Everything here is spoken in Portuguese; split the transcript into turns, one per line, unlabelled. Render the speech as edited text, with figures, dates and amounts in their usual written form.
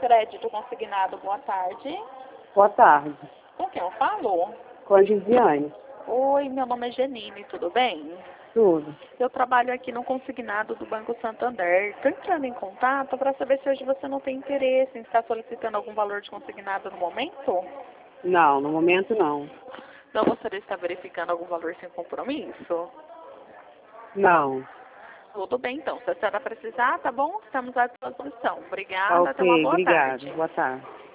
crédito consignado, boa tarde.
Boa tarde.
Com quem eu falo?
Com a Gisiane.
Oi, meu nome é Janine, tudo bem?
Tudo.
Eu trabalho aqui no consignado do Banco Santander. Estou entrando em contato para saber se hoje você não tem interesse em estar solicitando algum valor de consignado no momento?
Não, no momento não.
Não gostaria de estar verificando algum valor sem compromisso?
Não.
Tudo bem, então. Se a senhora precisar, tá bom? Estamos à disposição.
Tá
Obrigada, tenha uma
ok,
boa
obrigada.
tarde.
Boa tarde.